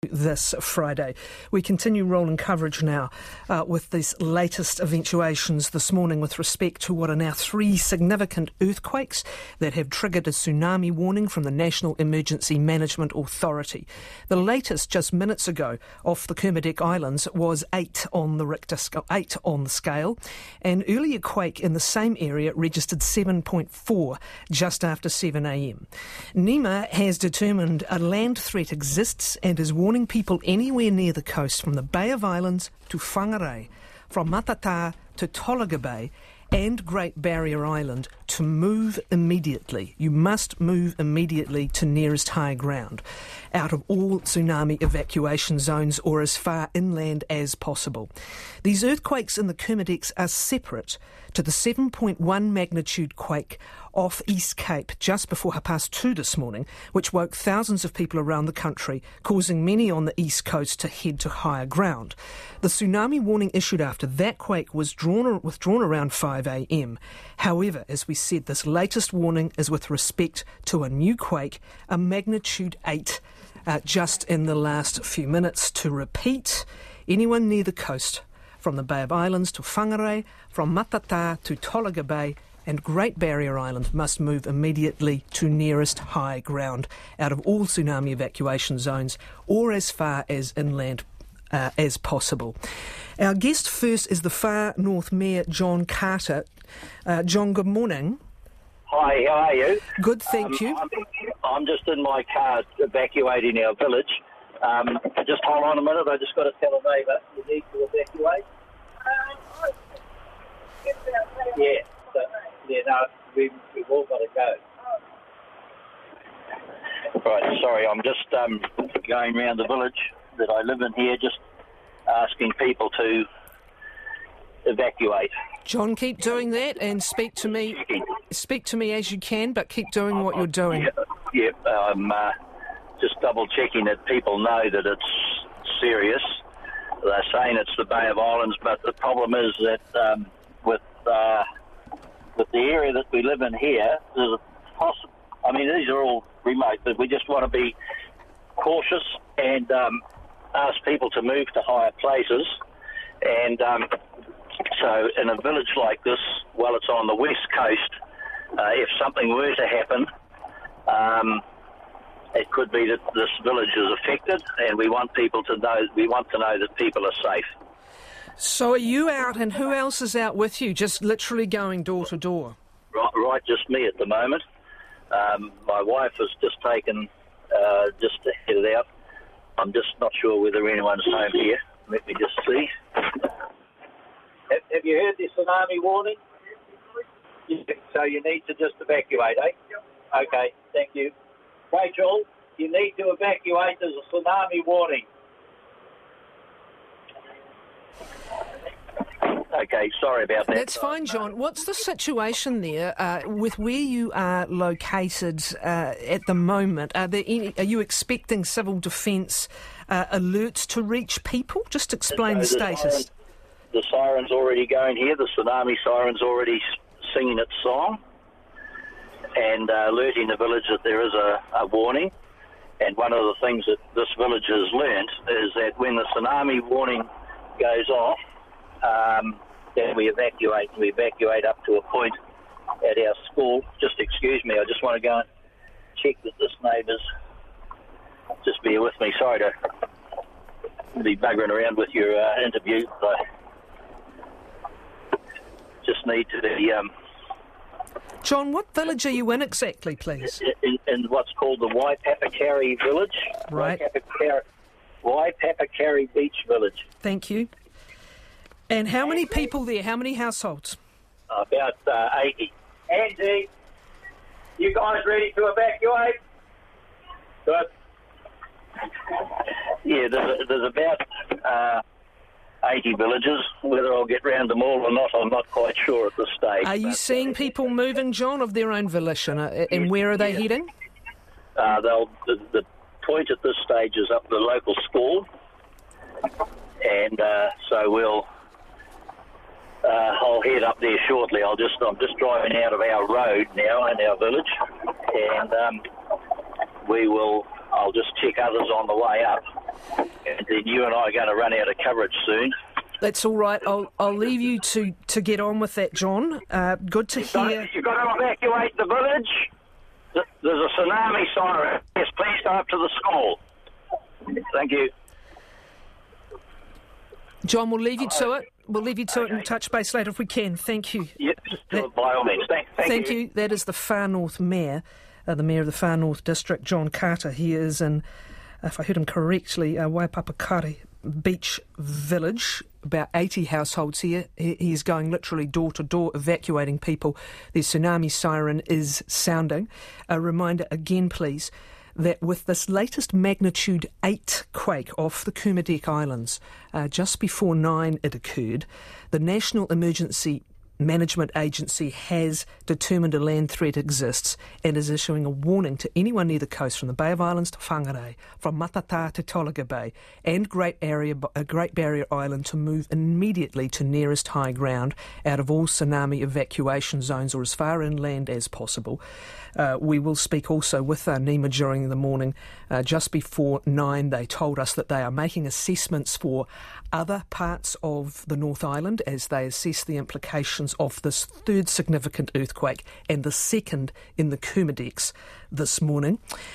This Friday. We continue rolling coverage now with these latest eventuations this morning with respect to what are now 3 significant earthquakes that have triggered a tsunami warning from the National Emergency Management Authority. The latest just minutes ago off the Kermadec Islands was 8 on the Richter scale, 8 on the scale. An earlier quake in the same area registered 7.4 just after 7 a.m. NEMA has determined a land threat exists and is warning people anywhere near the coast from the Bay of Islands to Whangarei, from Matata to Tolaga Bay and Great Barrier Island to move immediately. You must move immediately to nearest high ground, out of all tsunami evacuation zones or as far inland as possible. These earthquakes in the Kermadecs are separate to the 7.1 magnitude quake off East Cape just before 2:30 this morning, which woke thousands of people around the country, causing many on the east coast to head to higher ground. The tsunami warning issued after that quake was withdrawn around 5 a.m. However, as we said, this latest warning is with respect to a new quake, a magnitude 8, just in the last few minutes. To repeat, anyone near the coast, from the Bay of Islands to Whangarei, from Matata to Tolaga Bay and Great Barrier Island, must move immediately to nearest high ground, out of all tsunami evacuation zones or as far as inland as possible. Our guest first is the Far North Mayor, John Carter. John, good morning. Hi, how are you? Good, thank you. I'm just in my car evacuating our village. Just hold on a minute, I just got to tell a neighbour, you need to evacuate? We've all got to go. Right, sorry, I'm just going around the village that I live in here, just asking people to evacuate. John, keep doing that and speak to me as you can, but keep doing what you're doing. I'm just double checking that people know that it's serious. They're saying it's the Bay of Islands, but the problem is that with the area that we live in here, there's these are all remote, but we just want to be cautious and ask people to move to higher places. And so in a village like this, while it's on the west coast, if something were to happen, it could be that this village is affected, and we want to know that people are safe. So are you out, and who else is out with you, just literally going door to door? Right, just me at the moment. My wife has just taken, just headed out. I'm just not sure whether anyone's home here. Let me just see. Have you heard the tsunami warning? So you need to just evacuate, eh? Yep. Okay, thank you. Rachel, you need to evacuate. There's a tsunami warning. Okay, sorry about that. That's fine, John. What's the situation there with where you are located at the moment? Are you expecting civil defence alerts to reach people? Just explain the status. The siren's already going here. The tsunami siren's already singing its song and alerting the village that there is a warning. And one of the things that this village has learned is that when the tsunami warning goes off, then we evacuate. We evacuate up to a point at our school. Just excuse me, I just want to go and check that this neighbour's... Just bear with me, sorry to be buggering around with your interview. I just need to be... John, what village are you in exactly, please? In what's called the Waipapakari village. Right. Waipapakari Beach Village. Thank you. And how many people there? How many households? About 80. Andy, you guys ready to evacuate? Good. Yeah, there's about 80 villages. Whether I'll get round them all or not, I'm not quite sure at this stage. Are you seeing people moving, John, of their own volition? And where are they heading? The point at this stage is up the local school. And so I'll head up there shortly. I'm just driving out of our road now in our village, and I'll just check others on the way up, And then you and I are going to run out of coverage soon. That's all right. I'll leave you to get on with that, John. Good to hear. You've got to evacuate the village. There's a tsunami siren. Yes, please go up to the school. Thank you. John, we'll leave you to it. We'll leave you to it and we'll touch base later if we can. Thank you. Yep, by all means. Thank you. That is the Far North Mayor, the Mayor of the Far North District, John Carter. He is in, if I heard him correctly, Waipapakari Beach Village. About 80 households here. He's going literally door to door, evacuating people. The tsunami siren is sounding. A reminder again, please, that with this latest magnitude 8 quake off the Kermadec Islands, just before 9 it occurred, the National Emergency Management Agency has determined a land threat exists and is issuing a warning to anyone near the coast, from the Bay of Islands to Whangarei, from Matata to Tolaga Bay and Great Barrier Island, to move immediately to nearest high ground out of all tsunami evacuation zones or as far inland as possible. We will speak also with NEMA during the morning. Just before 9, they told us that they are making assessments for other parts of the North Island as they assess the implications of this third significant earthquake and the second in the Kermadecs this morning.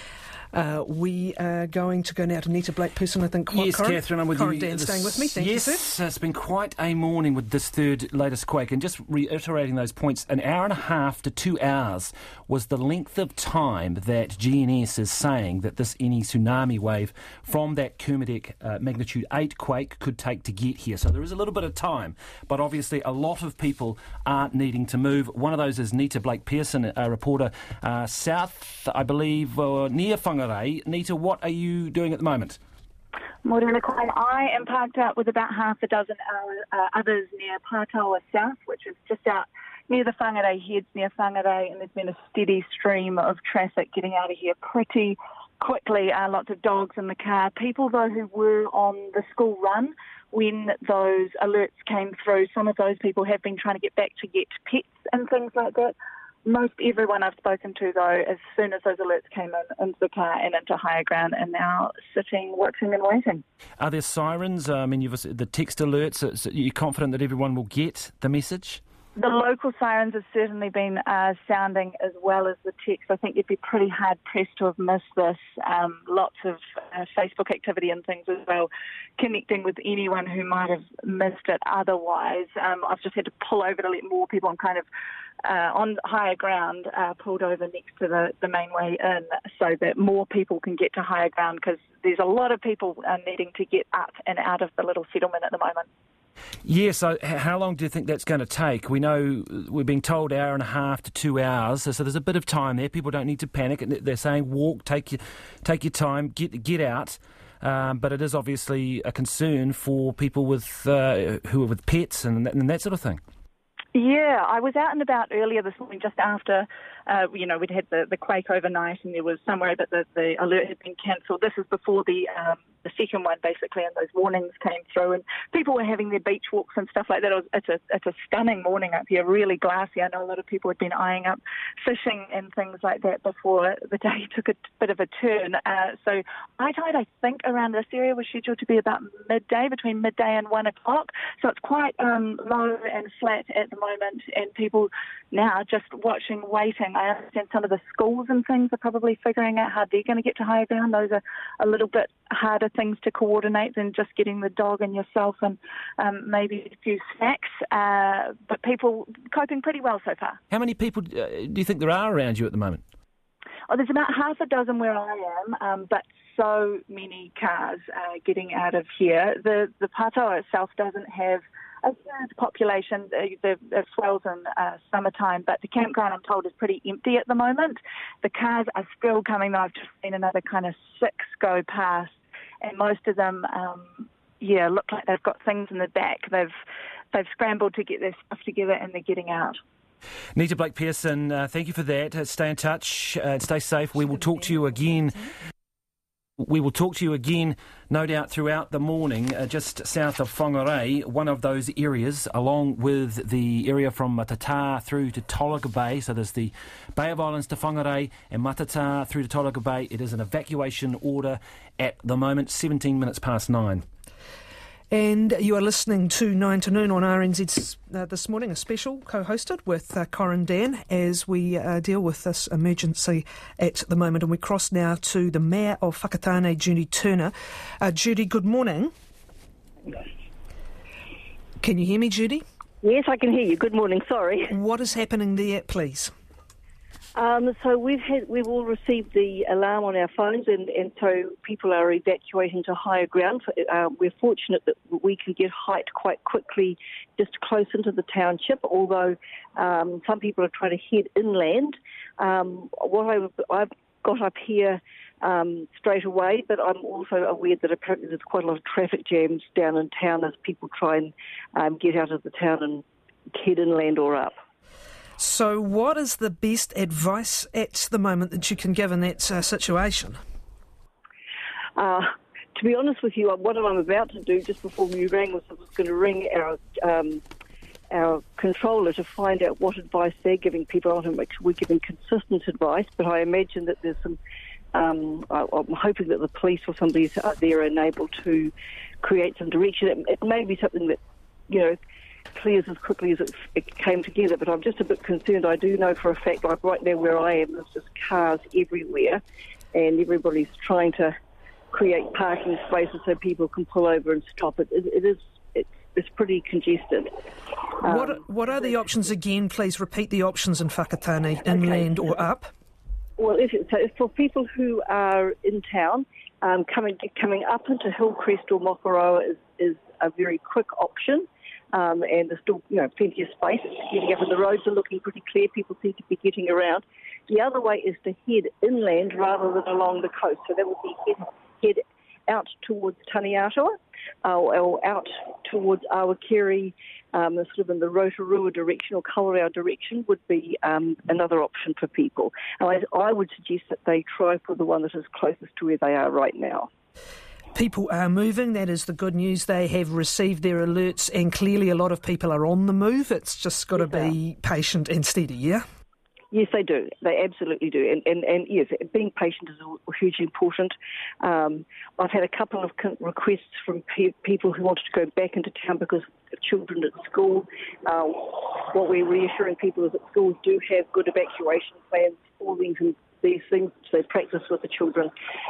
We are going to go now to Nita Blake-Pearson, I think. Yes, Catherine, I'm with you. Dan staying with me. Thank you, sir. Yes, it's been quite a morning with this third latest quake. And just reiterating those points, 1.5 to 2 hours was the length of time that GNS is saying that this any tsunami wave from that Kermadec magnitude 8 quake could take to get here. So there is a little bit of time, but obviously a lot of people aren't needing to move. One of those is Nita Blake-Pearson, a reporter south, I believe, near Whangarei. Nita, what are you doing at the moment? Morena Klein, I am parked out with about half a dozen others near Pātaua South, which is just out near the Whangarei heads, near Whangarei, and there's been a steady stream of traffic getting out of here pretty quickly. Lots of dogs in the car. People, though, who were on the school run when those alerts came through, some of those people have been trying to get back to get pets and things like that. Most everyone I've spoken to, though, as soon as those alerts came into the car and into higher ground, are now sitting, watching and waiting. Are there sirens? I mean, the text alerts, so you're confident that everyone will get the message? The local sirens have certainly been sounding as well as the text. I think you'd be pretty hard-pressed to have missed this. Lots of Facebook activity and things as well, connecting with anyone who might have missed it otherwise. I've just had to pull over to let more people on higher ground, pulled over next to the main way in so that more people can get to higher ground, because there's a lot of people needing to get up and out of the little settlement at the moment. Yeah, so how long do you think that's going to take? We know we're being told 1.5 to 2 hours, so there's a bit of time there. People don't need to panic. They're saying walk, take your time, get out. But it is obviously a concern for people with who are with pets and that sort of thing. Yeah, I was out and about earlier this morning just after, we'd had the quake overnight, and there was somewhere that the alert had been cancelled. This is before the second one, basically, and those warnings came through, and people were having their beach walks and stuff like that. It's a stunning morning up here, really glassy. I know a lot of people had been eyeing up fishing and things like that before the day took a bit of a turn. So high tide, I think, around this area was scheduled to be about midday, between midday and 1 o'clock. So it's quite low and flat at the moment, and people now just watching, waiting. I understand some of the schools and things are probably figuring out how they're going to get to higher ground. Those are a little bit harder things to coordinate than just getting the dog and yourself and maybe a few snacks. But people coping pretty well so far. How many people do you think there are around you at the moment? Oh, there's about half a dozen where I am, but so many cars getting out of here. The Pātaua itself doesn't have a huge population. It swells in summertime, but the campground, I'm told, is pretty empty at the moment. The cars are still coming, though. I've just seen another kind of 6 go past, and most of them, look like they've got things in the back. They've scrambled to get their stuff together, and they're getting out. Nita Blake-Pearson, thank you for that. Stay in touch and stay safe. We will talk to you again. We will talk to you again, no doubt, throughout the morning, just south of Whangarei, one of those areas, along with the area from Matata through to Tolaga Bay. So there's the Bay of Islands to Whangarei and Matata through to Tolaga Bay. It is an evacuation order at the moment, 17 minutes past 9. And you are listening to 9 to Noon on RNZ this morning, a special co-hosted with Corin Dan as we deal with this emergency at the moment. And we cross now to the Mayor of Whakatane, Judy Turner. Judy, good morning. Can you hear me, Judy? Yes, I can hear you. Good morning. Sorry. What is happening there, please? So we've all received the alarm on our phones, and so people are evacuating to higher ground. We're fortunate that we can get height quite quickly, just close into the township. Although some people are trying to head inland. What I've got up here straight away, but I'm also aware that apparently there's quite a lot of traffic jams down in town as people try and get out of the town and head inland or up. So what is the best advice at the moment that you can give in that situation? To be honest with you, what I'm about to do just before you rang was I was going to ring our controller to find out what advice they're giving people. I want to make sure we're giving consistent advice, but I imagine that there's some... I'm hoping that the police or somebody's out there and able to create some direction. It may be something that, clears as quickly as it came together, but I'm just a bit concerned. I do know for a fact, like right now where I am, there's just cars everywhere, and everybody's trying to create parking spaces so people can pull over and stop. It's pretty congested. What are the options again? Please repeat the options in Whakatane, inland or up. Well, for people who are in town, coming up into Hillcrest or Mokoroa is a very quick option. And there's still, plenty of space. Getting up, and the roads are looking pretty clear. People seem to be getting around. The other way is to head inland rather than along the coast. So that would be head out towards Taniatua or out towards Awakeri, sort of in the Rotorua direction or Kawerau direction would be another option for people. And I would suggest that they try for the one that is closest to where they are right now. People are moving. That is the good news. They have received their alerts, and clearly a lot of people are on the move. It's just got to be patient and steady, yeah? Yes, they do. They absolutely do. And yes, being patient is hugely important. I've had a couple of requests from people who wanted to go back into town because of children at school. What we're reassuring people is that schools do have good evacuation plans for these things, so they practice with the children.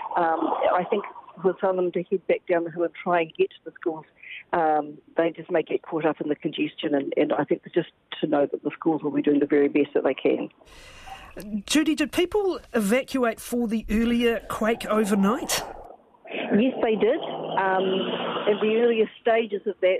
I think we'll tell them to head back down the hill and try and get to the schools. They just may get caught up in the congestion, and I think just to know that the schools will be doing the very best that they can. Judy, did people evacuate for the earlier quake overnight? Yes, they did. In the earlier stages of that,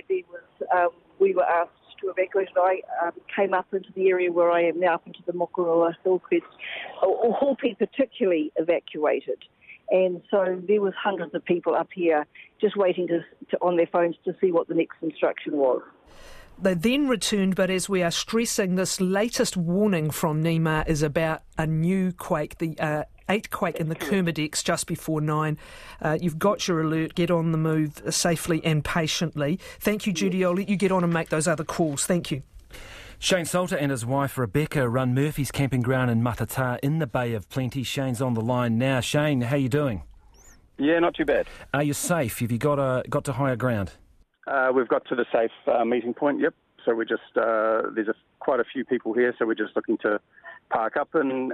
we were asked to evacuate. I came up into the area where I am now, up into the Mokoroa Hillcrest, or Haupe particularly evacuated. And so there was hundreds of people up here just waiting to on their phones to see what the next instruction was. They then returned, but as we are stressing, this latest warning from NEMA is about a new quake, the 8th quake in the Kermadex just before 9. You've got your alert. Get on the move safely and patiently. Thank you, Judy. I'll let you get on and make those other calls. Thank you. Shane Salter and his wife Rebecca run Murphy's camping ground in Matata in the Bay of Plenty. Shane's on the line now. Shane, how are you doing? Yeah, not too bad. Are you safe? Have you got to higher ground? We've got to the safe meeting point, yep. So we're just, there's quite a few people here, so we're just looking to park up and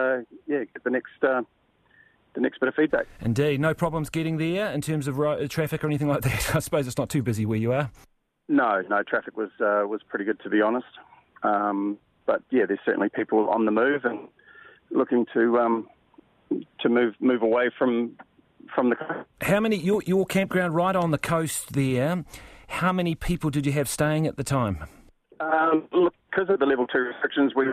get the next bit of feedback. Indeed. No problems getting there in terms of traffic or anything like that? I suppose it's not too busy where you are? No, traffic was pretty good, to be honest. But yeah, there's certainly people on the move and looking to move away from the coast. How many, your campground right on the coast there, how many people did you have staying at the time? Look, because of the level 2 restrictions, we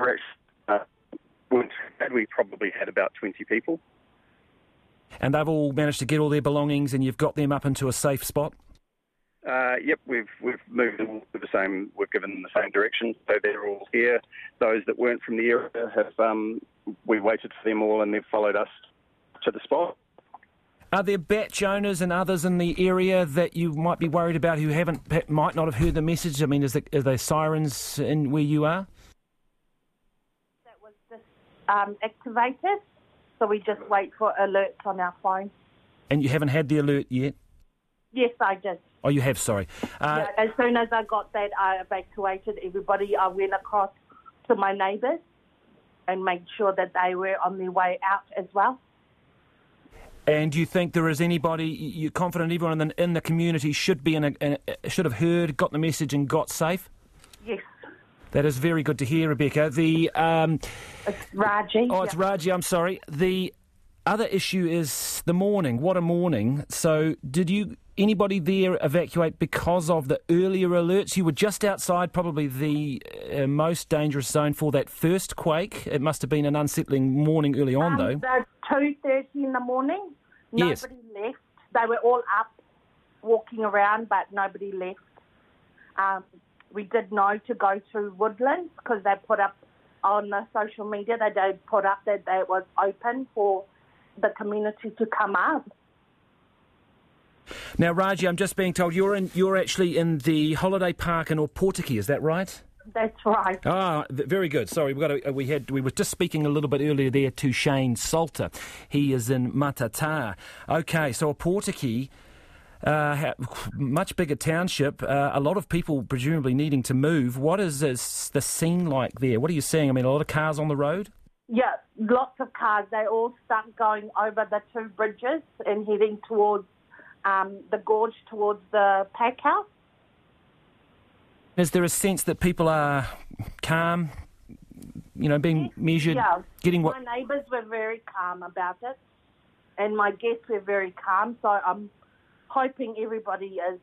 probably had about 20 people. And they've all managed to get all their belongings and you've got them up into a safe spot? Yep, we've moved them to the same. We've given them the same direction, so they're all here. Those that weren't from the area have we waited for them all, and they've followed us to the spot. Are there batch owners and others in the area that you might be worried about who might not have heard the message? I mean, are there sirens in where you are? That was just activated, so we just wait for alerts on our phone. And you haven't had the alert yet? Yes, I did. Oh, you have, sorry. Yeah, as soon as I got that, I evacuated everybody. I went across to my neighbours and made sure that they were on their way out as well. And do you think there is anybody, you're confident everyone in the community should have heard, got the message and got safe? Yes. That is very good to hear, Rebecca. It's Raji. Oh, it's Raji, I'm sorry. The other issue is the morning. What a morning. So did anybody there evacuate because of the earlier alerts? You were just outside probably the most dangerous zone for that first quake. It must have been an unsettling morning early on, though. At 2:30 in the morning, Yes. nobody left. They were all up, walking around, but nobody left. We did know to go through Woodlands because they put up on the social media, they did put up that it was open for the community to come up. Now, Raji, I'm just being told you're actually in the holiday park in Opotiki, is that right? That's right. Ah, very good. Sorry, we were just speaking a little bit earlier there to Shane Salter. He is in Matata. Okay, so Opotiki, much bigger township. A lot of people presumably needing to move. What is the scene like there? What are you seeing? I mean, a lot of cars on the road. Yeah, lots of cars. They all start going over the two bridges and heading towards the gorge, towards the pack house. Is there a sense that people are calm, being measured, getting what... My neighbours were very calm about it, and my guests were very calm, so I'm hoping everybody is,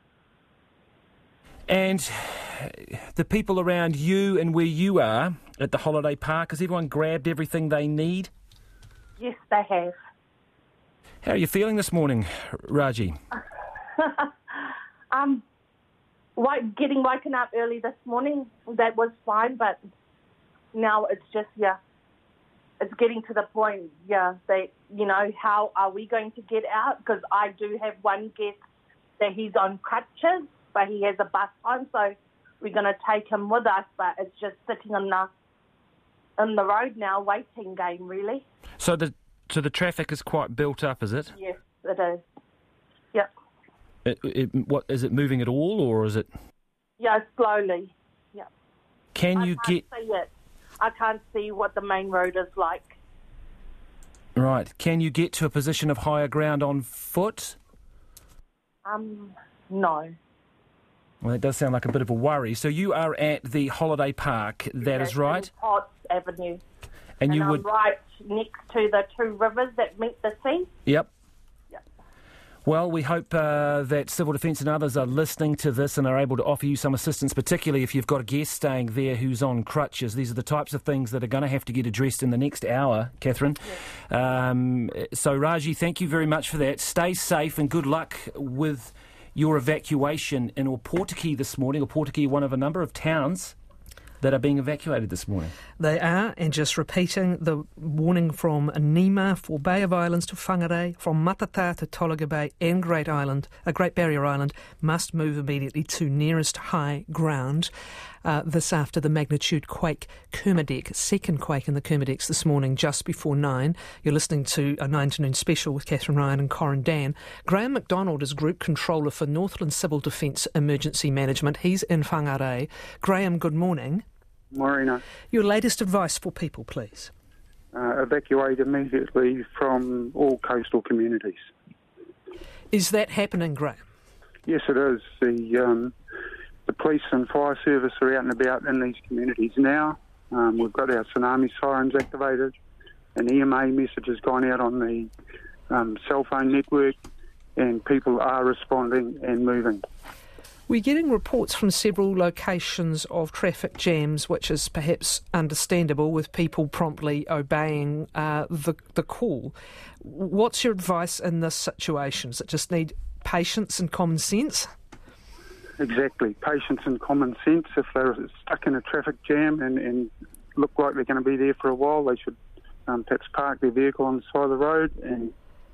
And the people around you and where you are at the holiday park, has everyone grabbed everything they need? Yes, they have. How are you feeling this morning, Raji? Getting woken up early this morning, that was fine, but now it's just, it's getting to the point, that, how are we going to get out? Because I do have one guest that he's on crutches, but he has a bus home, so we're going to take him with us, but it's just sitting on the road now, waiting game, really. So the traffic is quite built up, is it? Yes, it is. Yep. What is it moving at all, or is it? Yeah, slowly. Yeah. I can't see it. I can't see what the main road is like. Right. Can you get to a position of higher ground on foot? No. Well, that does sound like a bit of a worry. So you are at the holiday park, that is right? Potts Avenue. And you I'm right next to the two rivers that meet the sea. Yep. Well, we hope that Civil Defence and others are listening to this and are able to offer you some assistance, particularly if you've got a guest staying there who's on crutches. These are the types of things that are going to have to get addressed in the next hour, Catherine. Yes. So, Raji, thank you very much for that. Stay safe and good luck with your evacuation in Opotiki this morning. Opotiki, one of a number of towns that are being evacuated this morning. They are, and just repeating the warning from Nima for Bay of Islands to Whangarei, from Matata to Tolaga Bay and Great Barrier Island, must move immediately to nearest high ground. This after the magnitude quake Kermadec, second quake in the Kermadecs this morning just before 9. You're listening to a 9 to noon special with Catherine Ryan and Corin Dan. Graham McDonald is Group Controller for Northland Civil Defence Emergency Management. He's in Whangarei. Graham, good morning. Morena. Your latest advice for people, please. Evacuate immediately from all coastal communities. Is that happening, Graham? Yes, it is. The police and fire service are out and about in these communities now. We've got our tsunami sirens activated. An EMA message has gone out on the cell phone network, and people are responding and moving. We're getting reports from several locations of traffic jams, which is perhaps understandable with people promptly obeying the call. What's your advice in this situation? Does it just need patience and common sense? Exactly, patience and common sense. If they're stuck in a traffic jam and look like they're going to be there for a while, they should perhaps park their vehicle on the side of the road and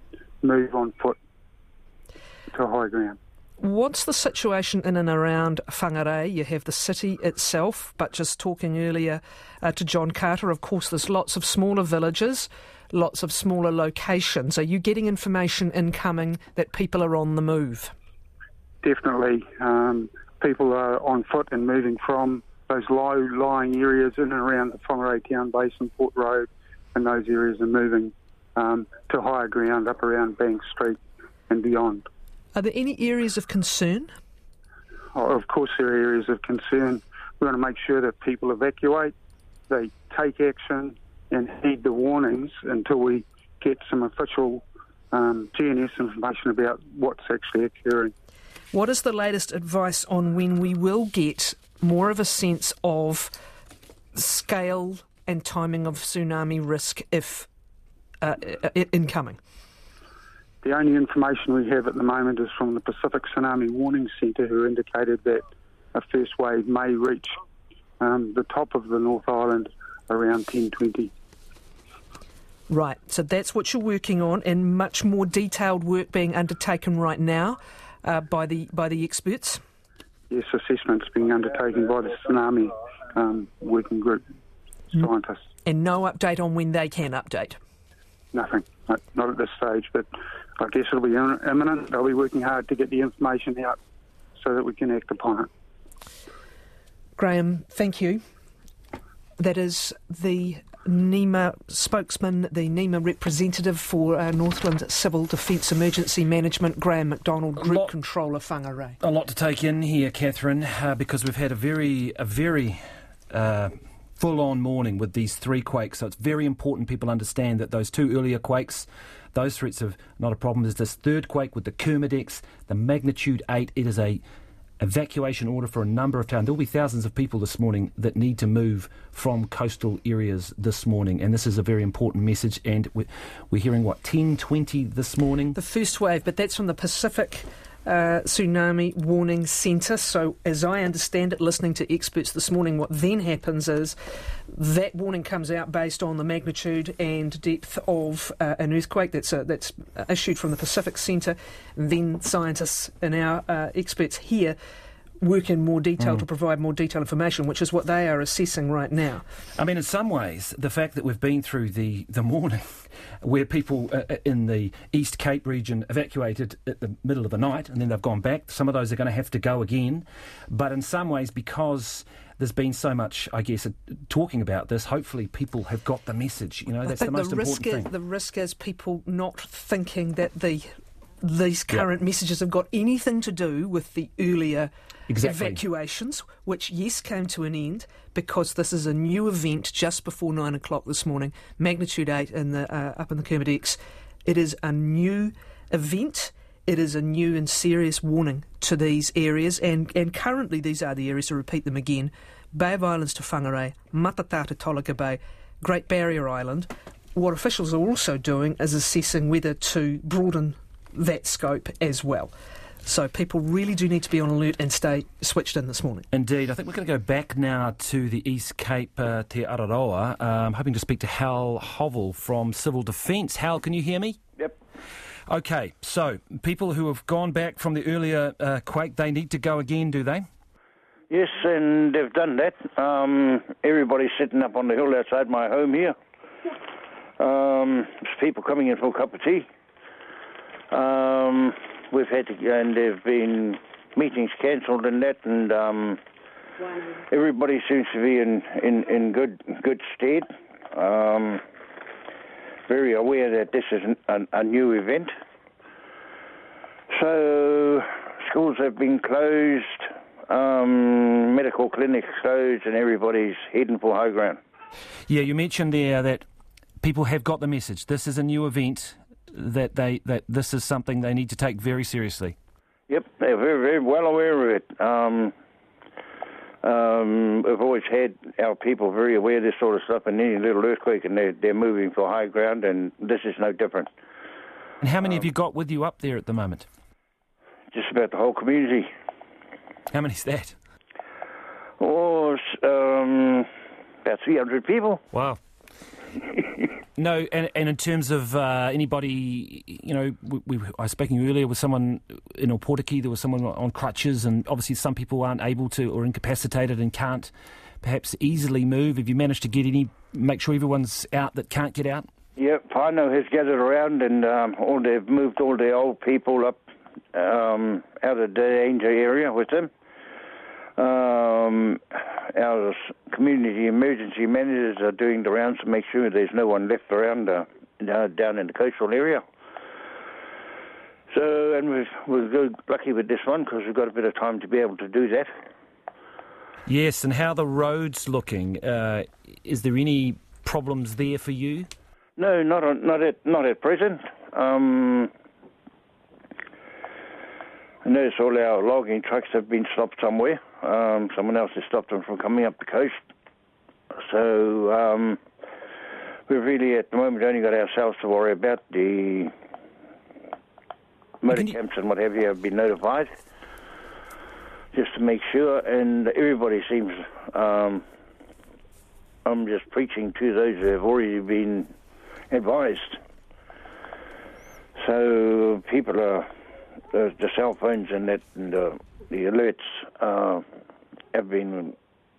move on foot to high ground. What's the situation in and around Whangarei? You have the city itself, but just talking earlier to John Carter, of course, there's lots of smaller villages, lots of smaller locations. Are you getting information incoming that people are on the move? Definitely. People are on foot and moving from those low-lying areas in and around the Whangarei Town Basin, Port Road, and those areas are moving to higher ground up around Bank Street and beyond. Are there any areas of concern? Oh, of course there are areas of concern. We want to make sure that people evacuate, they take action and heed the warnings until we get some official GNS information about what's actually occurring. What is the latest advice on when we will get more of a sense of scale and timing of tsunami risk if incoming? The only information we have at the moment is from the Pacific Tsunami Warning Centre, who indicated that a first wave may reach the top of the North Island around 10:20. Right, so that's what you're working on, and much more detailed work being undertaken right now by the experts? Yes, assessments being undertaken by the Tsunami Working Group scientists. And no update on when they can update? Nothing, not at this stage, but I guess it'll be imminent. They'll be working hard to get the information out so that we can act upon it. Graham, thank you. That is the NEMA spokesman, the NEMA representative for Northland Civil Defence Emergency Management, Graham McDonald, Group Controller, Whangarei. A lot to take in here, Catherine, because we've had a very full-on morning with these three quakes, so it's very important people understand that those two earlier quakes, those threats are not a problem. There's this third quake with the Kermadex, the magnitude 8. It is a evacuation order for a number of towns. There will be thousands of people this morning that need to move from coastal areas this morning, and this is a very important message. And we're hearing, 10:20 this morning? The first wave, but that's from the Pacific Tsunami Warning Centre. So as I understand it, listening to experts this morning, what then happens is that warning comes out based on the magnitude and depth of an earthquake that's issued from the Pacific Centre. And then scientists and our experts here work in more detail to provide more detailed information, which is what they are assessing right now. I mean, in some ways, the fact that we've been through the morning where people in the East Cape region evacuated at the middle of the night and then they've gone back, some of those are going to have to go again. But in some ways, because there's been so much, I guess, talking about this, hopefully people have got the message. You know, that's the most important thing. The risk is people not thinking that these current messages have got anything to do with the earlier evacuations, which, yes, came to an end because this is a new event just before 9 o'clock this morning, magnitude 8 up in the Kermadex. It is a new event. It is a new and serious warning to these areas, and currently these are the areas, to repeat them again: Bay of Islands to Whangarei, Matata to Tolaga Bay, Great Barrier Island. What officials are also doing is assessing whether to broaden that scope as well. So people really do need to be on alert and stay switched in this morning. Indeed. I think we're going to go back now to the East Cape, Te Araroa. I'm hoping to speak to Hal Hovell from Civil Defence. Hal, can you hear me? Yep. Okay, so people who have gone back from the earlier quake, they need to go again, do they? Yes, and they've done that. Everybody's sitting up on the hill outside my home here. There's people coming in for a cup of tea. We've had to, and there've been meetings cancelled and that, and everybody seems to be in good stead. Very aware that this is a new event. So schools have been closed, medical clinics closed, and everybody's heading for high ground. Yeah, you mentioned there that people have got the message. This is a new event. That this is something they need to take very seriously. Yep, they're very, very well aware of it. We've always had our people very aware of this sort of stuff, and any little earthquake, and they're moving for high ground, and this is no different. And how many have you got with you up there at the moment? Just about the whole community. How many is that? Oh, about 300 people. Wow. No, and in terms of anybody, I was speaking earlier with someone in Opotiki, there was someone on crutches, and obviously some people aren't able to or incapacitated and can't perhaps easily move. Have you managed to make sure everyone's out that can't get out? Yeah, Pano has gathered around, and they've moved all the old people up out of the danger area with them. Our community emergency managers are doing the rounds to make sure there's no one left around down in the coastal area. So, and we're lucky with this one because we've got a bit of time to be able to do that. Yes, and how are the roads looking? Is there any problems there for you? No, not at present. I notice all our logging trucks have been stopped somewhere. Someone else has stopped them from coming up the coast. So we've really, at the moment, only got ourselves to worry about. The motor camps and what have you have been notified, just to make sure. And everybody seems... I'm just preaching to those who have already been advised. So people are... The cell phones and that, and the alerts have been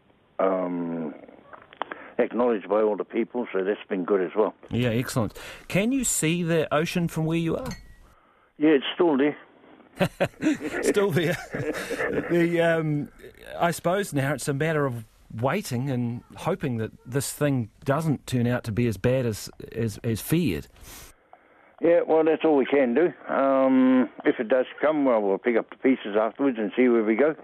acknowledged by all the people, so that's been good as well. Yeah, excellent. Can you see the ocean from where you are? Yeah, it's still there. Still there. I suppose now it's a matter of waiting and hoping that this thing doesn't turn out to be as bad as feared. Yeah, well, that's all we can do. If it does come, well, we'll pick up the pieces afterwards and see where we go.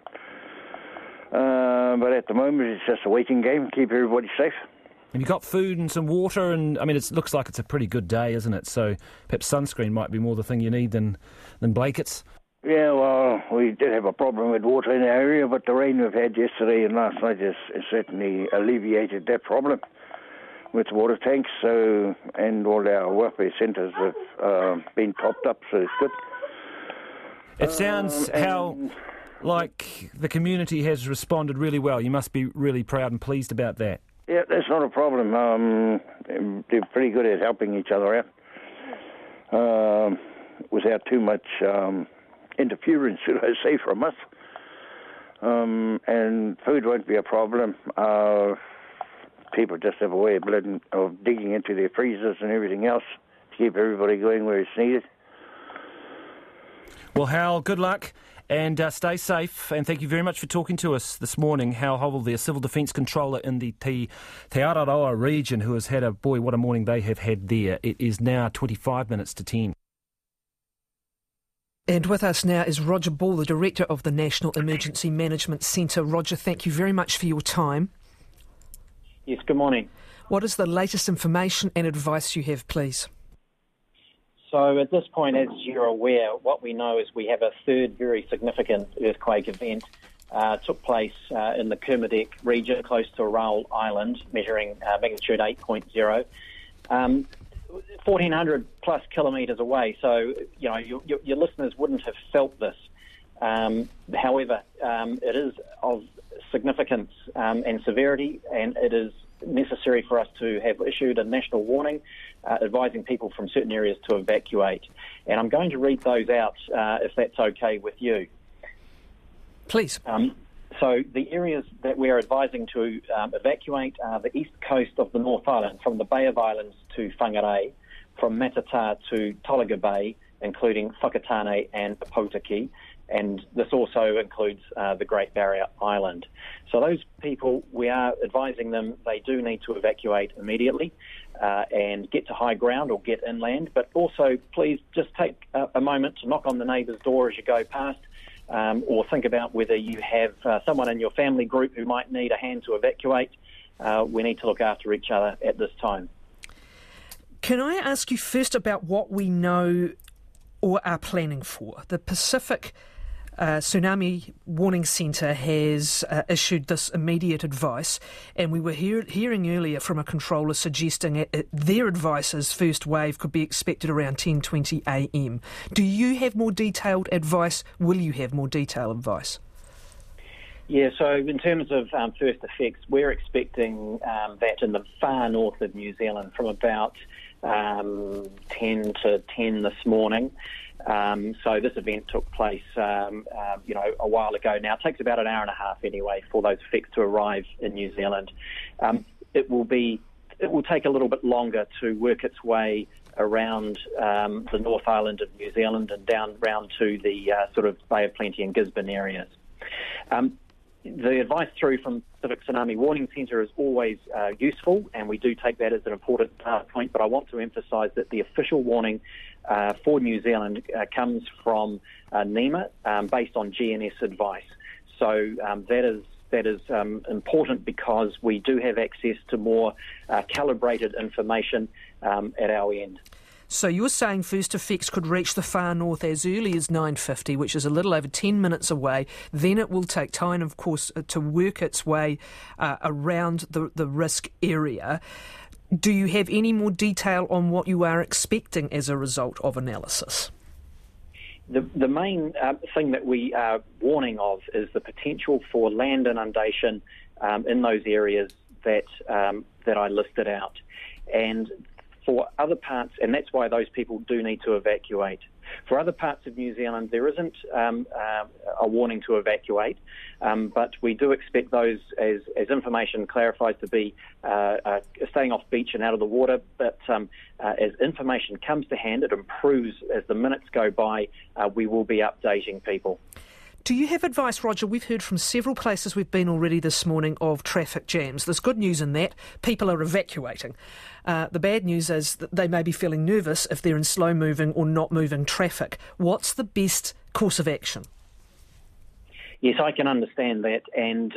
But at the moment, it's just a waiting game, keep everybody safe. Have you got food and some water? And I mean, it looks like it's a pretty good day, isn't it? So perhaps sunscreen might be more the thing you need than blankets. Yeah, well, we did have a problem with water in our area, but the rain we've had yesterday and last night has certainly alleviated that problem with water tanks, and all our welfare centres have been topped up, so it's good. It sounds like the community has responded really well. You must be really proud and pleased about that. Yeah, that's not a problem. They're pretty good at helping each other out without too much interference, should I say, from us. And food won't be a problem. People just have a way of digging into their freezers and everything else to keep everybody going where it's needed. Well, Hal, good luck and stay safe. And thank you very much for talking to us this morning. Hal Hovell, the Civil Defence Controller in the Te Araroa region, who has had what a morning they have had there. It is now 25 minutes to 10. And with us now is Roger Ball, the Director of the National Emergency Management Centre. Roger, thank you very much for your time. Yes, good morning. What is the latest information and advice you have, please? So at this point, as you're aware, what we know is we have a third very significant earthquake event. Took place in the Kermadec region, close to Raoul Island, measuring magnitude 8.0. 1,400 plus kilometres away, so your listeners wouldn't have felt this. However, it is of significance and severity, and it is necessary for us to have issued a national warning advising people from certain areas to evacuate. And I'm going to read those out if that's okay with you. Please. So the areas that we're advising to evacuate are the east coast of the North Island, from the Bay of Islands to Whangarei, from Matata to Tolaga Bay, including Whakatane and Opotiki, and this also includes the Great Barrier Island. So those people, we are advising them they do need to evacuate immediately and get to high ground or get inland, but also please just take a moment to knock on the neighbour's door as you go past, or think about whether you have someone in your family group who might need a hand to evacuate. We need to look after each other at this time. Can I ask you first about what we know or are planning for? The Pacific Tsunami Warning Centre has issued this immediate advice, and we were hearing earlier from a controller suggesting their advice is first wave could be expected around 10:20 a.m. Do you have more detailed advice? Will you have more detailed advice? Yeah, so in terms of first effects, we're expecting that in the far north of New Zealand from about 10 to 10 this morning. So this event took place, a while ago now. It takes about an hour and a half anyway for those effects to arrive in New Zealand. It will take a little bit longer to work its way around the North Island of New Zealand and down round to the sort of Bay of Plenty and Gisborne areas. The advice through from Pacific Tsunami Warning Centre is always useful, and we do take that as an important point, but I want to emphasise that the official warning for New Zealand comes from NEMA based on GNS advice. So that is important because we do have access to more calibrated information at our end. So you're saying first effects could reach the far north as early as 9:50, which is a little over 10 minutes away. Then it will take time, of course, to work its way around the risk area. Do you have any more detail on what you are expecting as a result of analysis? The main thing that we are warning of is the potential for land inundation in those areas that I listed out. And for other parts, and that's why those people do need to evacuate. For other parts of New Zealand, there isn't a warning to evacuate, but we do expect those, as information clarifies, to be staying off beach and out of the water. But as information comes to hand, it improves as the minutes go by. We will be updating people. Do you have advice, Roger? We've heard from several places we've been already this morning of traffic jams. There's good news in that. People are evacuating. The bad news is that they may be feeling nervous if they're in slow-moving or not moving traffic. What's the best course of action? Yes, I can understand that. And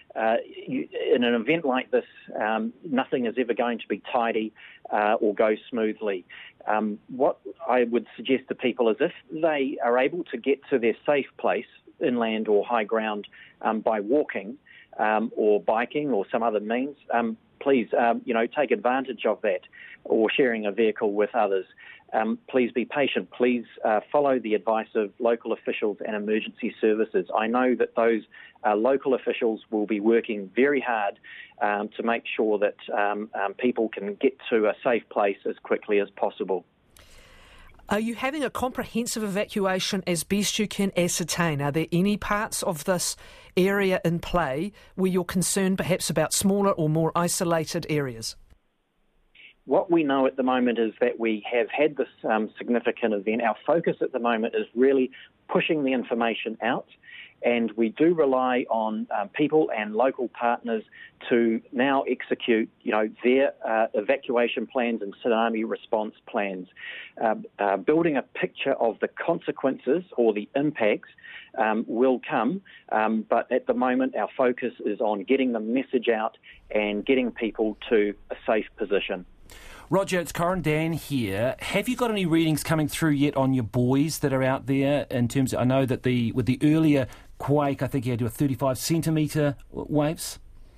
in an event like this, nothing is ever going to be tidy or go smoothly. What I would suggest to people is if they are able to get to their safe place, inland or high ground, by walking or biking or some other means, please, take advantage of that, or sharing a vehicle with others. Please be patient. Please follow the advice of local officials and emergency services. I know that those local officials will be working very hard to make sure that people can get to a safe place as quickly as possible. Are you having a comprehensive evacuation as best you can ascertain? Are there any parts of this area in play where you're concerned perhaps about smaller or more isolated areas? What we know at the moment is that we have had this significant event. Our focus at the moment is really pushing the information out, and we do rely on people and local partners to now execute, their evacuation plans and tsunami response plans. Building a picture of the consequences or the impacts will come, but at the moment our focus is on getting the message out and getting people to a safe position. Roger, it's Corin Dan here. Have you got any readings coming through yet on your buoys that are out there in terms of, I know that with the earlier quake, I think you had to do a 35 centimetre waves?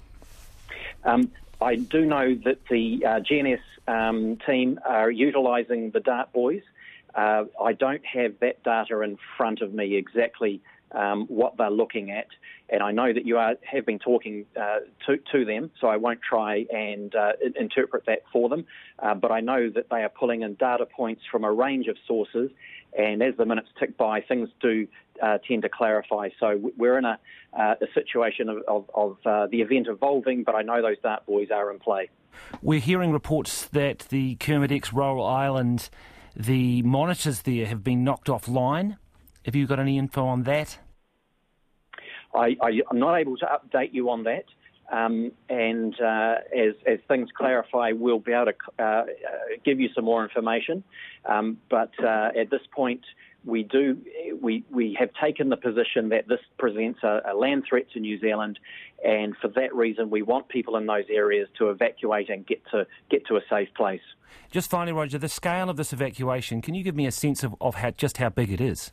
I do know that the GNS team are utilising the DART buoys. I don't have that data in front of me exactly what they're looking at, and I know that you have been talking to them, so I won't try and interpret that for them, but I know that they are pulling in data points from a range of sources, and as the minutes tick by, things do tend to clarify. So we're in a situation of the event evolving, but I know those DART buoys are in play. We're hearing reports that the Kermadec Royal Island, the monitors there have been knocked offline. Have you got any info on that? I'm not able to update you on that, and as things clarify, we'll be able to give you some more information. But at this point, we have taken the position that this presents a land threat to New Zealand, and for that reason, we want people in those areas to evacuate and get to a safe place. Just finally, Roger, the scale of this evacuation, can you give me a sense of how big it is?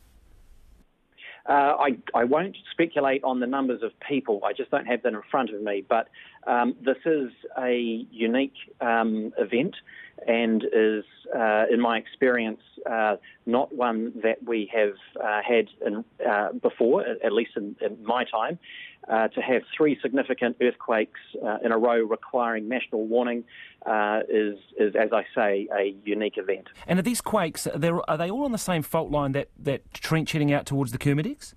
I won't speculate on the numbers of people. I just don't have that in front of me. But This is a unique event and is, in my experience, not one that we have had before, at least in my time. To have 3 significant earthquakes in a row requiring national warning is, as I say, a unique event. And are these quakes, are they all on the same fault line, that trench heading out towards the Kermadex?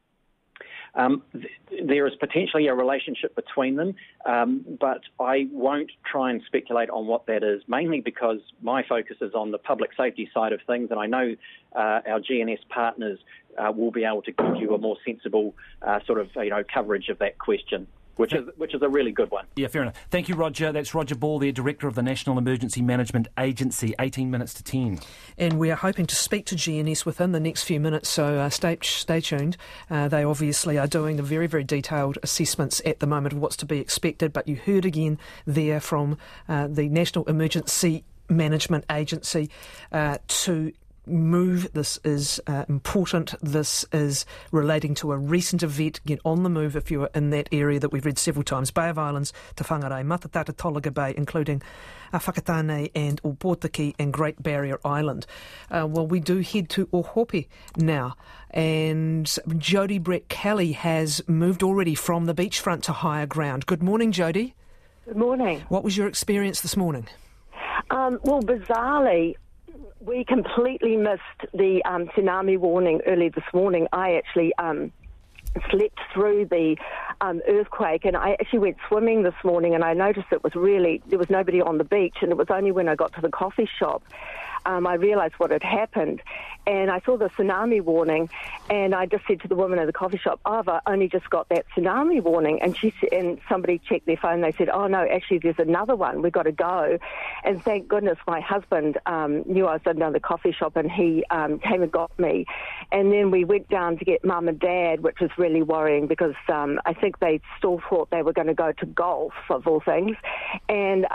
There is potentially a relationship between them, but I won't try and speculate on what that is, mainly because my focus is on the public safety side of things, and I know our GNS partners will be able to give you a more sensible coverage of that question. Which is a really good one. Yeah, fair enough. Thank you, Roger. That's Roger Ball, the Director of the National Emergency Management Agency. 18 minutes to 10. And we are hoping to speak to GNS within the next few minutes, so stay tuned. They obviously are doing the very, very detailed assessments at the moment of what's to be expected, but you heard again there from the National Emergency Management Agency to move. This is important. This is relating to a recent event. Get on the move if you are in that area that we've read several times. Bay of Islands to Whangarei, Matatata, Tolaga Bay, including Whakatane and Opotiki and Great Barrier Island. Well, we do head to Ohope now, and Jodie Brett Kelly has moved already from the beachfront to higher ground. Good morning, Jodie. Good morning. What was your experience this morning? Well, bizarrely, we completely missed the tsunami warning early this morning. I actually slept through the earthquake, and I actually went swimming this morning, and I noticed there was nobody on the beach, and it was only when I got to the coffee shop I realised what had happened. And I saw the tsunami warning, and I just said to the woman at the coffee shop, I've only just got that tsunami warning. And and somebody checked their phone, they said, oh no, actually there's another one, we've got to go. And thank goodness my husband knew I was in the coffee shop, and he came and got me. And then we went down to get Mum and Dad, which was really worrying because I think they still thought they were going to go to golf, of all things. And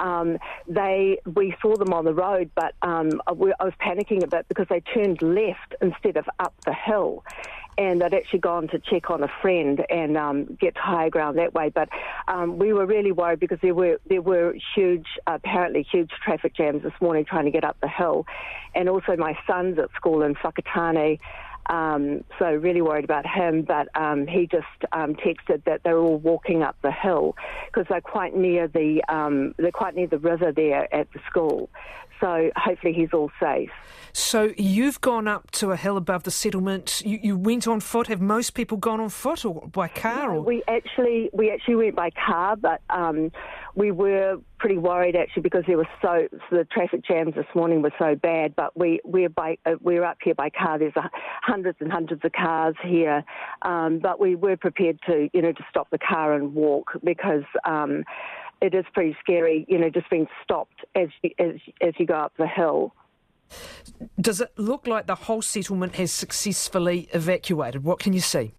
we saw them on the road, but I was panicking a bit because they turned left instead of up the hill, and they'd actually gone to check on a friend and get to higher ground that way. But we were really worried because there were apparently huge traffic jams this morning trying to get up the hill, and also my son's at school in Whakatane. So really worried about him, but he just texted that they're all walking up the hill because they're quite near the river there at the school. So hopefully he's all safe. So you've gone up to a hill above the settlement. You went on foot. Have most people gone on foot or by car? No, we actually went by car, but we were pretty worried actually because the traffic jams this morning were so bad. But we're up here by car. There's hundreds and hundreds of cars here, but we were prepared to stop the car and walk because it is pretty scary, just being stopped as you go up the hill. Does it look like the whole settlement has successfully evacuated? What can you see?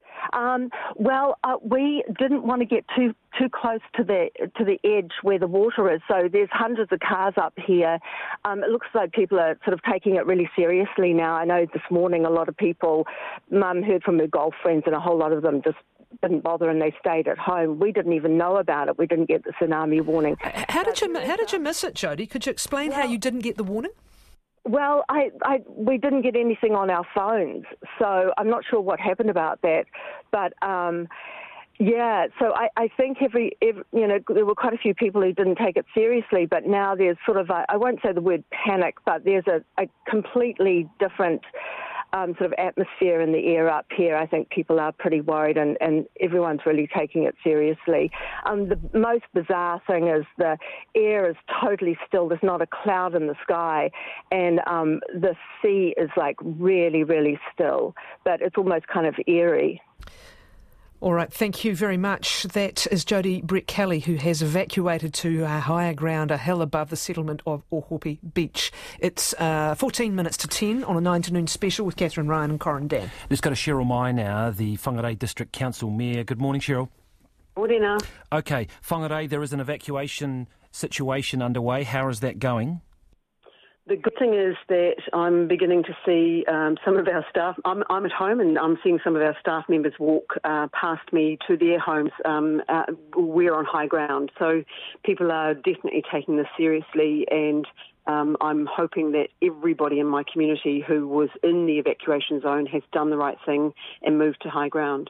We didn't want to get too close to the edge where the water is, so there's hundreds of cars up here. It looks like people are sort of taking it really seriously now. I know this morning a lot of people, Mum heard from her golf friends, and a whole lot of them just didn't bother and they stayed at home. We didn't even know about it. We didn't get the tsunami warning. How did you miss it, Jodie? Could you explain how you didn't get the warning? Well, we didn't get anything on our phones, so I'm not sure what happened about that. But so I think there were quite a few people who didn't take it seriously. But now there's sort of I won't say the word panic, but there's a completely different sort of atmosphere in the air up here. I think people are pretty worried, and everyone's really taking it seriously. The most bizarre thing is the air is totally still. There's not a cloud in the sky, and the sea is like really, really still, but it's almost kind of eerie. All right, thank you very much. That is Jodie Brett Kelly, who has evacuated to higher ground, a hill above the settlement of Ohope Beach. It's 14 minutes to 10 on a 9 to noon special with Catherine Ryan and Corin Dan. Let's go to Cheryl Mai now, the Whangarei District Council Mayor. Good morning, Cheryl. Morena. OK, Whangarei, there is an evacuation situation underway. How is that going? The good thing is that I'm beginning to see some of our staff. I'm at home and I'm seeing some of our staff members walk past me to their homes. We're on high ground, so people are definitely taking this seriously, and I'm hoping that everybody in my community who was in the evacuation zone has done the right thing and moved to high ground.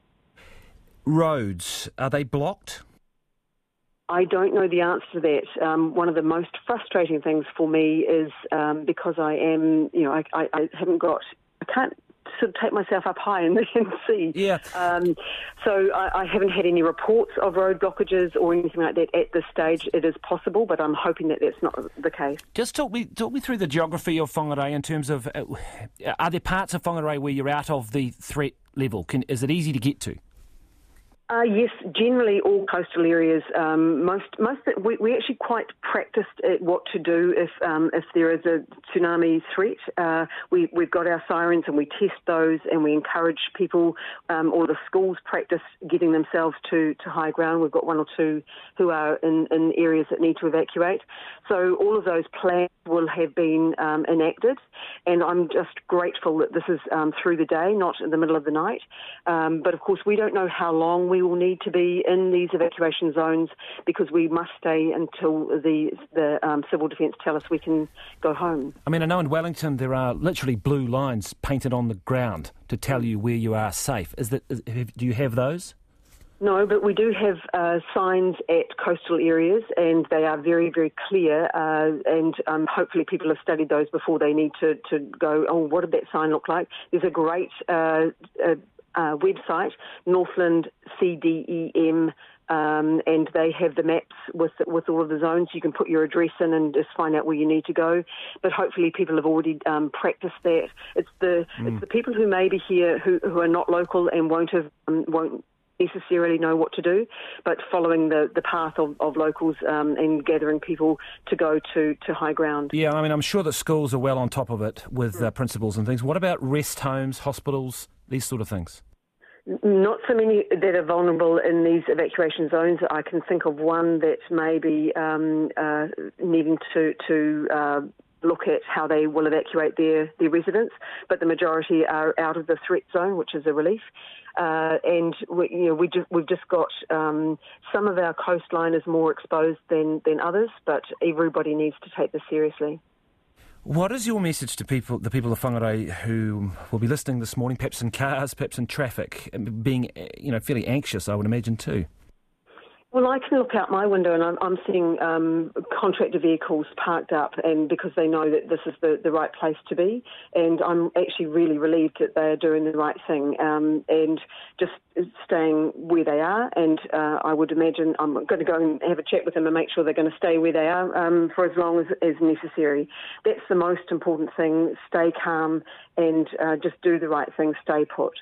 Roads, are they blocked? I don't know the answer to that. One of the most frustrating things for me is because I am, I can't sort of take myself up high and see. Yeah. So I haven't had any reports of road blockages or anything like that at this stage. It is possible, but I'm hoping that that's not the case. Just talk me through the geography of Whangarei in terms of, are there parts of Whangarei where you're out of the threat level? Is it easy to get to? Yes, generally all coastal areas. We actually quite practiced at what to do if there is a tsunami threat. We've got our sirens and we test those, and we encourage people, or the schools practice getting themselves to high ground. We've got one or two who are in areas that need to evacuate. So all of those plans will have been enacted, and I'm just grateful that this is through the day, not in the middle of the night. But of course, we don't know how long we will need to be in these evacuation zones, because we must stay until the civil defence tell us we can go home. I mean, I know in Wellington there are literally blue lines painted on the ground to tell you where you are safe. Do you have those? No, but we do have signs at coastal areas, and they are very, very clear, and hopefully people have studied those before they need to go, oh, what did that sign look like? There's a great website, Northland CDEM, and they have the maps with all of the zones. You can put your address in and just find out where you need to go. But hopefully people have already practiced that. It's the people who may be here who are not local and won't necessarily know what to do, but following the path of locals and gathering people to go to high ground. Yeah, I mean, I'm sure that schools are well on top of it with principals and things. What about rest homes, hospitals, these sort of things? Not so many that are vulnerable in these evacuation zones. I can think of one that may be needing to look at how they will evacuate their residents, but the majority are out of the threat zone, which is a relief. And we've just got some of our coastline is more exposed than others, but everybody needs to take this seriously. What is your message to the people of Whangarei who will be listening this morning, perhaps in cars, perhaps in traffic, being fairly anxious, I would imagine too? Well, I can look out my window and I'm seeing contractor vehicles parked up, and because they know that this is the right place to be, and I'm actually really relieved that they are doing the right thing and just staying where they are. And I would imagine I'm going to go and have a chat with them and make sure they're going to stay where they are for as long as necessary. That's the most important thing. Stay calm and just do the right thing. Stay put.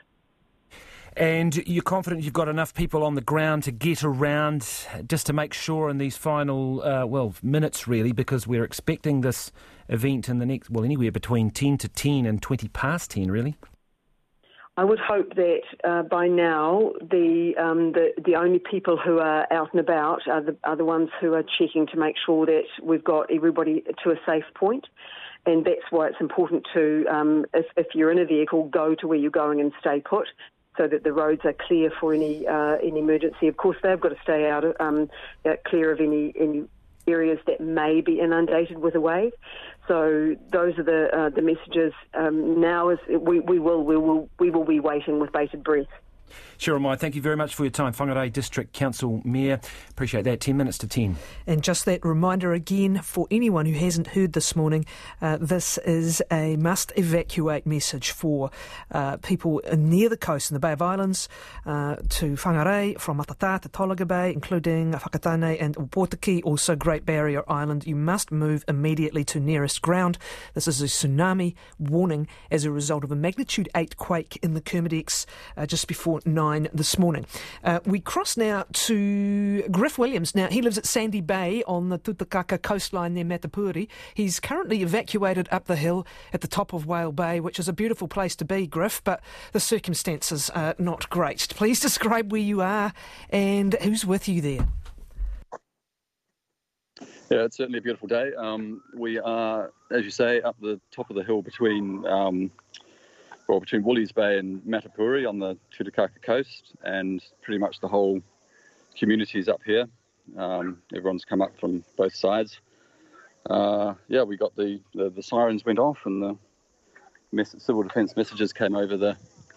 And you're confident you've got enough people on the ground to get around just to make sure in these final, minutes really, because we're expecting this event in the next, anywhere between 10 to 10 and 20 past 10, really? I would hope that by now the only people who are out and about are the ones who are checking to make sure that we've got everybody to a safe point. And that's why it's important to, if you're in a vehicle, go to where you're going and stay put, so that the roads are clear for any emergency. Of course, they've got to stay out clear of any areas that may be inundated with a wave. So those are the messages. Now is we will be waiting with bated breath. Cheryl Mai, thank you very much for your time. Whangarei District Council Mayor. Appreciate that. 10 minutes to 10. And just that reminder again for anyone who hasn't heard this morning, this is a must evacuate message for people near the coast in the Bay of Islands to Whangarei, from Matata to Tolaga Bay, including Whakatane and Opotiki, also Great Barrier Island. You must move immediately to nearest ground. This is a tsunami warning as a result of a magnitude 8 quake in the Kermadec just before 9 this morning. We cross now to Griff Williams. Now, he lives at Sandy Bay on the Tutakaka coastline near Matapuri. He's currently evacuated up the hill at the top of Whale Bay, which is a beautiful place to be, Griff, but the circumstances are not great. Please describe where you are and who's with you there. Yeah, it's certainly a beautiful day. We are, as you say, up the top of the hill between Woolies Bay and Matapuri on the Tutukaka coast, and pretty much the whole community's up here. Everyone's come up from both sides. We got the sirens went off, and the civil defence messages came over the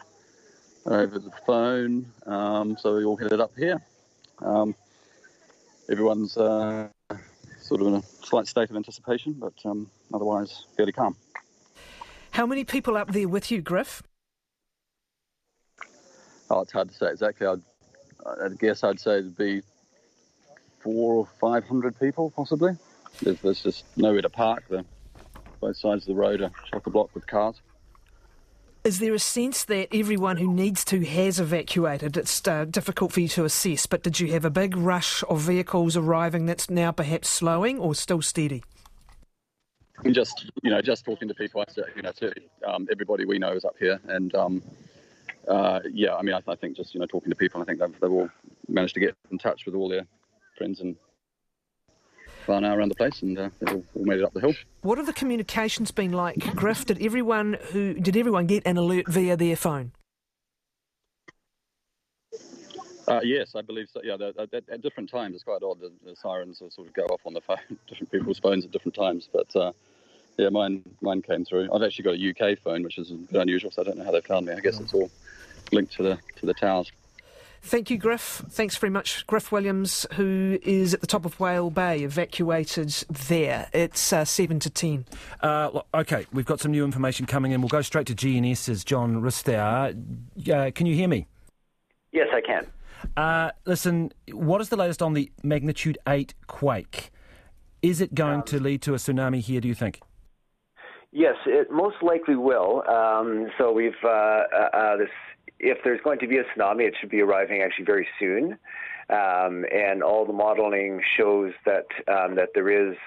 phone. So we all headed up here. Everyone's sort of in a slight state of anticipation, but otherwise fairly calm. How many people up there with you, Griff? Oh, it's hard to say exactly. I'd guess I'd say it'd be 400 or 500 people, possibly. There's just nowhere to park. Both sides of the road are chock-a-block with cars. Is there a sense that everyone who needs to has evacuated? It's difficult for you to assess, but did you have a big rush of vehicles arriving that's now perhaps slowing or still steady? Just talking to people, everybody we know is up here, and I think just talking to people, I think they've all managed to get in touch with all their friends and whānau around the place, and they've all made it up the hill. What have the communications been like, Griff? Did everyone get an alert via their phone? Yes, I believe so. Yeah, at different times. It's quite odd. The sirens will sort of go off on the phone, different people's phones at different times. But mine came through. I've actually got a UK phone, which is a bit unusual, so I don't know how they found me. I guess it's all linked to the towers. Thank you, Griff. Thanks very much. Griff Williams, who is at the top of Whale Bay, evacuated there. It's 7 to 10. OK, we've got some new information coming in. We'll go straight to GNS's John Ristow. Can you hear me? Yes, I can. Listen, what is the latest on the magnitude 8 quake? Is it going to lead to a tsunami here, do you think? Yes, it most likely will. So we've if there's going to be a tsunami, it should be arriving actually very soon. And all the modeling shows that there is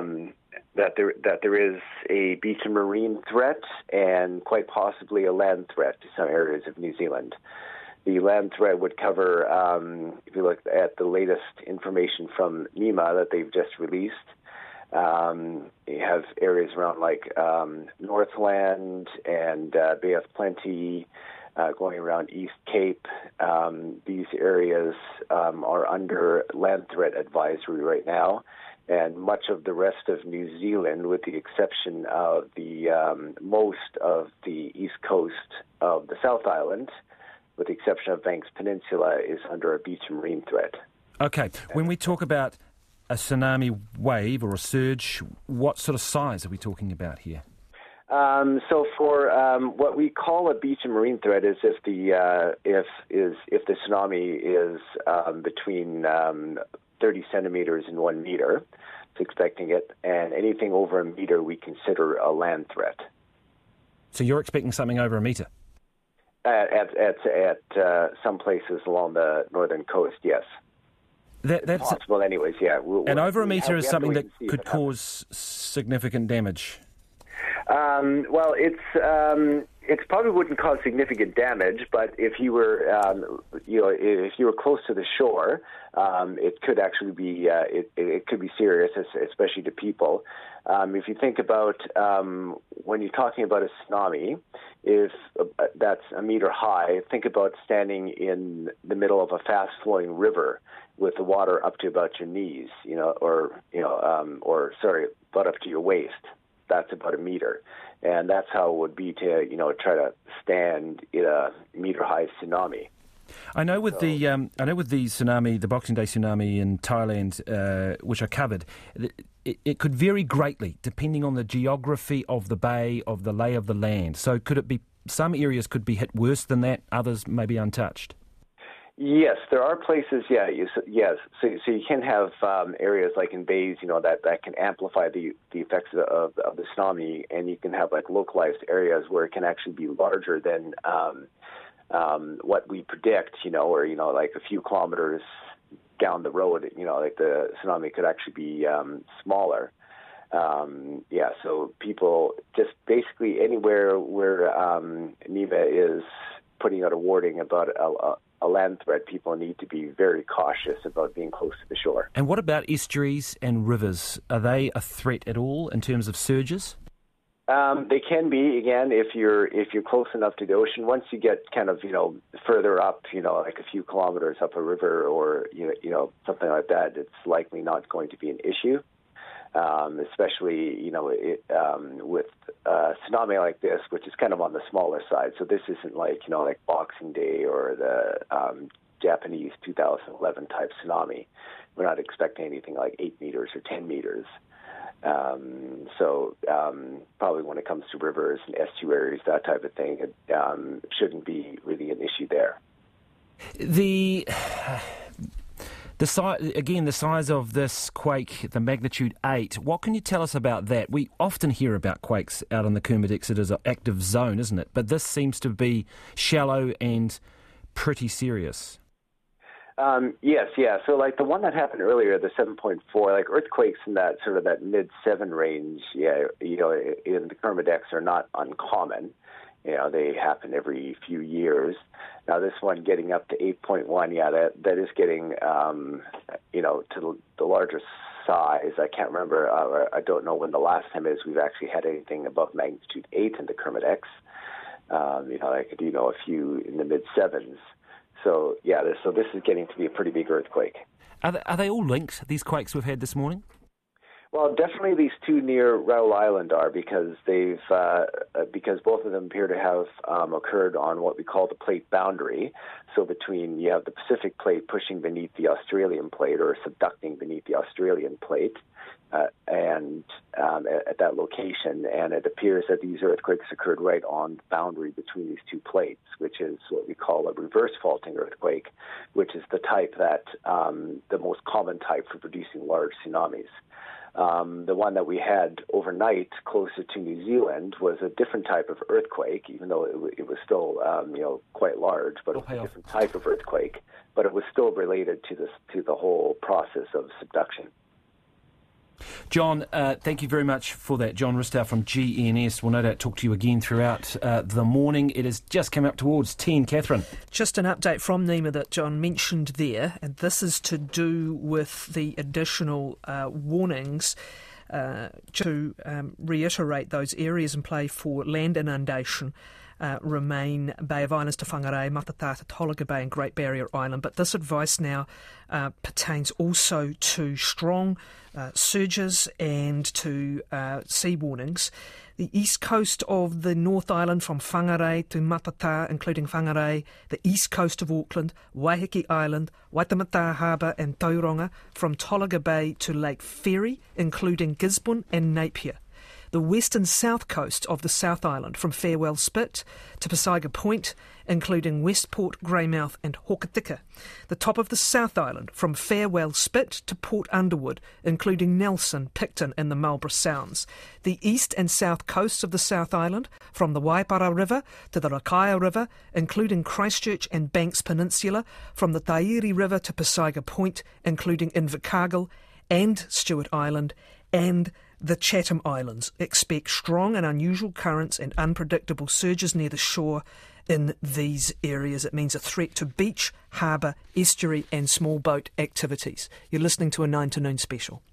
a beach and marine threat, and quite possibly a land threat to some areas of New Zealand. The land threat would cover, if you look at the latest information from NEMA that they've just released, you have areas around like Northland and Bay of Plenty, going around East Cape. These areas are under land threat advisory right now, and much of the rest of New Zealand, with the exception of the most of the east coast of the South Island, with the exception of Banks Peninsula, is under a beach and marine threat. Okay, when we talk about a tsunami wave or a surge, what sort of size are we talking about here? So for what we call a beach and marine threat is if the tsunami is between 30 centimeters and 1 meter, it's expecting it, and anything over a meter we consider a land threat. So you're expecting something over a meter? At some places along the northern coast, yes. That's possible, anyways. Yeah. And over a meter is something that could cause significant damage. Well, it probably wouldn't cause significant damage, but if you were, if you were close to the shore, it could actually be, it could be serious, especially to people. If you think about when you're talking about a tsunami, if that's a meter high, think about standing in the middle of a fast-flowing river with the water up to about your knees, about up to your waist. That's about a meter, and that's how it would be to try to stand in a meter-high tsunami. I know with the tsunami, the Boxing Day tsunami in Thailand, which I covered, it could vary greatly depending on the geography of the bay, of the lay of the land. So could it be some areas could be hit worse than that, others may be untouched? Yes, there are places. Yes. So you can have areas like in bays, that can amplify the effects of the tsunami, and you can have like localized areas where it can actually be larger than what we predict. Or like a few kilometers down the road, like the tsunami could actually be smaller. So people just basically anywhere where NEMA is putting out a warning about a land threat, people need to be very cautious about being close to the shore. And what about estuaries and rivers? Are they a threat at all in terms of surges? They can be, again, if you're close enough to the ocean. Once you get kind of, further up, like a few kilometers up a river or, something like that, it's likely not going to be an issue. Especially, with a tsunami like this, which is kind of on the smaller side. So this isn't like Boxing Day or the Japanese 2011 type tsunami. We're not expecting anything like 8 meters or 10 meters. So probably when it comes to rivers and estuaries, that type of thing, it shouldn't be really an issue there. The size of this quake, the magnitude 8, what can you tell us about that? We often hear about quakes out on the Kermadec. It is an active zone, isn't it? But this seems to be shallow and pretty serious. Yes. So like the one that happened earlier, the 7.4, like earthquakes in that sort of that mid-7 range, in the Kermadecs are not uncommon. They happen every few years. Now, this one getting up to 8.1, that is getting, to the larger size. I can't remember. I don't know when the last time is we've actually had anything above magnitude 8 in the Kermadecs. I could, a few in the mid-7s. So, so this is getting to be a pretty big earthquake. Are they all linked, these quakes we've had this morning? Well, definitely these two near Raoul Island are, because because both of them appear to have occurred on what we call the plate boundary. So between you have the Pacific plate pushing beneath the Australian plate or subducting beneath the Australian plate, and at that location, and it appears that these earthquakes occurred right on the boundary between these two plates, which is what we call a reverse faulting earthquake, which is the type that the most common type for producing large tsunamis. The one that we had overnight closer to New Zealand was a different type of earthquake, even though it was still, quite large, but it was a different type of earthquake. But it was still related to the whole process of subduction. John, thank you very much for that. John Ristow from GNS. We'll no doubt talk to you again throughout the morning. It has just come up towards 10. Catherine. Just an update from NEMA that John mentioned there, and this is to do with the additional warnings to reiterate those areas in play for land inundation. Remain Bay of Islands to Whangarei, Matata to Tolaga Bay and Great Barrier Island. But this advice now pertains also to strong surges and to sea warnings. The east coast of the North Island from Whangarei to Matata, including Whangarei, the east coast of Auckland, Waiheke Island, Waitemata Harbour and Tauranga, from Tolaga Bay to Lake Ferry, including Gisborne and Napier. The west and south coast of the South Island from Farewell Spit to Pasaiga Point, including Westport, Greymouth and Hokitika. The top of the South Island from Farewell Spit to Port Underwood, including Nelson, Picton and the Marlborough Sounds. The east and south coasts of the South Island from the Waipara River to the Rakaia River, including Christchurch and Banks Peninsula, from the Tairi River to Pasaiga Point, including Invercargill and Stewart Island, and the Chatham Islands. Expect strong and unusual currents and unpredictable surges near the shore in these areas. It means a threat to beach, harbour, estuary and small boat activities. You're listening to a 9 to Noon special.